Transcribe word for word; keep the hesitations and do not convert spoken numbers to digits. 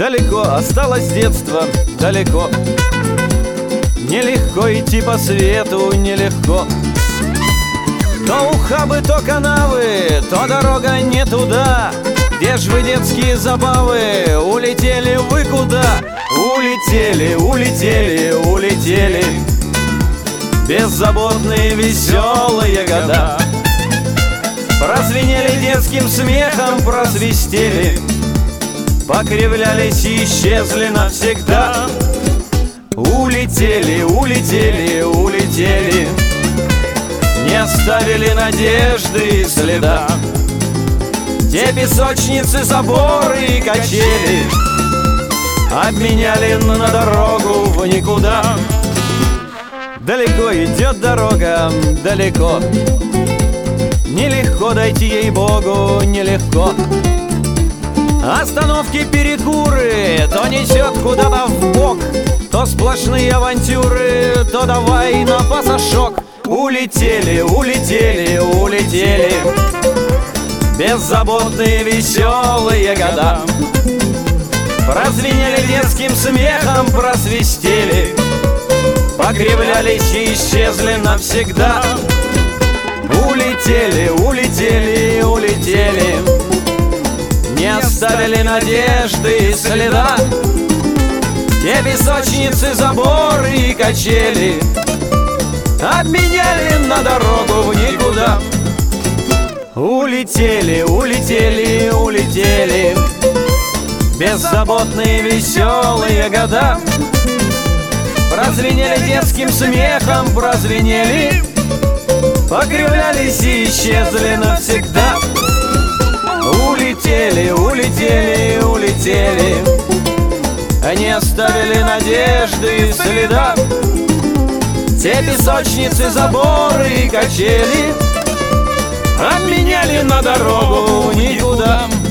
далеко осталось детство, далеко. Нелегко идти по свету, нелегко. То ухабы, то канавы, то дорога не туда. Где ж вы, детские забавы, улетели вы куда? Улетели, улетели, улетели беззаботные веселые года. Прозвенели детским смехом, просвистели, покривлялись и исчезли навсегда. Улетели, улетели, улетели, не оставили надежды и следа. Те песочницы, заборы и качели обменяли на дорогу в никуда. Далеко идет дорога, далеко. Нелегко дойти, ей-богу, нелегко. Остановки, перекуры, то несет куда-то вбок, то сплошные авантюры, то давай на пасашок. Улетели, улетели, улетели беззаботные веселые года. Прозвенели детским смехом, просвистели, покривлялись и исчезли навсегда. Улетели, улетели, улетели, не оставили надежды и следа. Те песочницы, заборы и качели обменяли на дорогу в никуда. Улетели, улетели, улетели беззаботные веселые года. Прозвенели детским смехом, прозвенели, покривлялись и исчезли навсегда. Улетели, улетели, улетели, не оставили надежды и следа. Те песочницы, заборы и качели обменяли на дорогу никуда.